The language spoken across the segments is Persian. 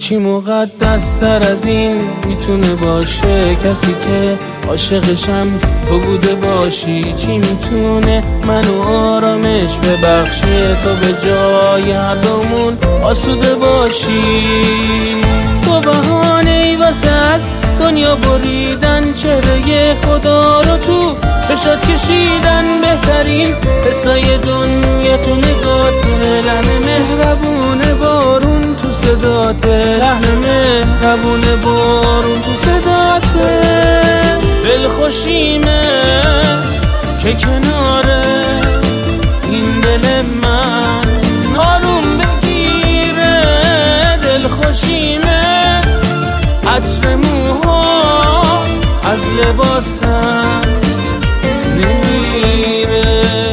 چی مقدس تر از این میتونه باشه؟ کسی که عاشقشم تو بوده باشی. چی میتونه منو آرامش ببخشه تو به جای هر دومون آسوده باشی؟ تو بهانه‌ای واسه از دنیا بریدن چهره خدا رو تو چشات کشیدن. بهترین حسای دنیا تو نگاته، لحن مهربون بارون تو صداته، لحن مهربون بارون تو صداته. دلخوشیمه که کناره این دل من آروم بگیره. دلخوشیمه عطر موها از لباسم نمیره.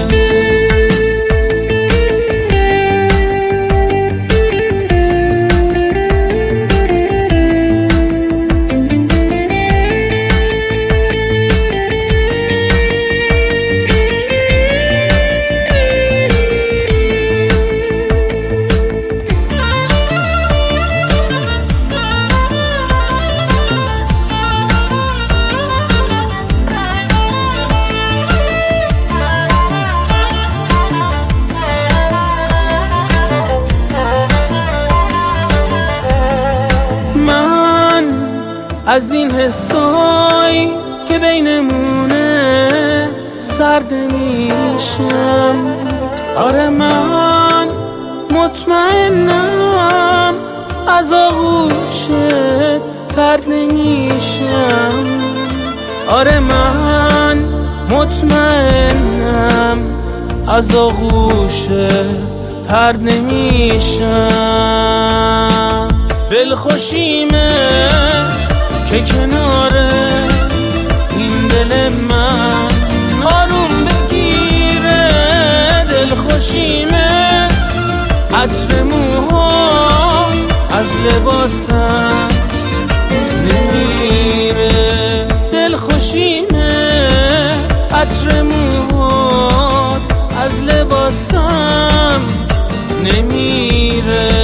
از این حسایی که بینمونه سرد میشم. آره من مطمئنم از آغوشت ترد نمیشم. آره من مطمئنم از آغوشت ترد نمیشم. دلخوشیمه که کناره این دل من آروم بگیره. دلخوشیمه عطر موها از لباسم نمیره. دلخوشیمه عطر موهات از لباسم نمیره.